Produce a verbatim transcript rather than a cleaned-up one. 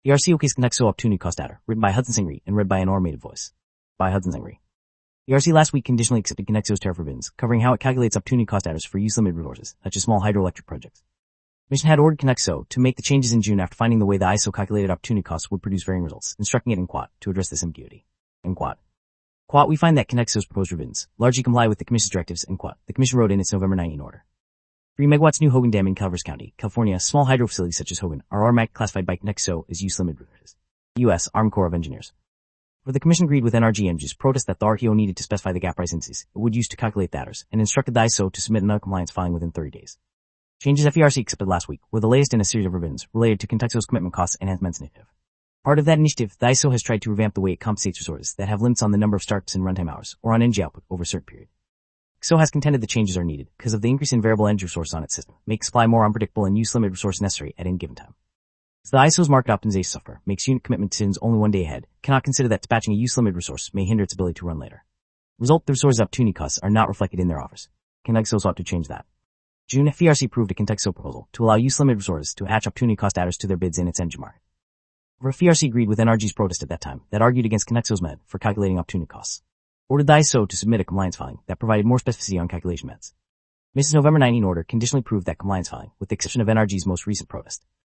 The R C O case Conexo opportunity cost data, written by Hudson Singri and read by an automated voice. By Hudson Singri. The R C last week conditionally accepted Conexo's tariff revisions, covering how it calculates opportunity cost data for use-limited resources, such as small hydroelectric projects. The Commission had ordered Conexo to make the changes in June after finding the way the I S O calculated opportunity costs would produce varying results, instructing it in Quat to address this ambiguity. In Quat. Quat, we find that Conexo's proposed revisions largely comply with the Commission's directives. In Quat, the Commission wrote in its November nineteenth order. three megawatts new Hogan Dam in Calvert County, California, small hydro facilities such as Hogan are automatically classified by Conexo as use-limited resources. U S Army Corps of Engineers. For the Commission agreed with N R G Energy's protest that the R T O needed to specify the gap price indices it would use to calculate the adders, and instructed the I S O to submit another compliance filing within thirty days. Changes F E R C accepted last week were the latest in a series of revisions related to Conexo's commitment costs enhancements initiative. Part of that initiative, the I S O has tried to revamp the way it compensates resources that have limits on the number of startups and runtime hours, or on energy output, over a certain period. C O has contended the changes are needed because of the increase in variable energy resources on its system, make supply more unpredictable and use limited resources necessary at any given time. So the I S O's market optimization software makes unit commitment decisions only one day ahead, cannot consider that dispatching a use-limited resource may hinder its ability to run later. Result, the resource's opportunity costs are not reflected in their offers. Conexo sought to change that. June, F E R C approved a Conexo proposal to allow use-limited resources to attach opportunity cost adders to their bids in its energy market. F E R C agreed with N R G's protest at that time that argued against Conexo's method for calculating opportunity costs. Ordered the I S O to submit a compliance filing that provided more specificity on calculation methods. Missus November nineteenth order conditionally approved that compliance filing, with the exception of N R G's most recent protest.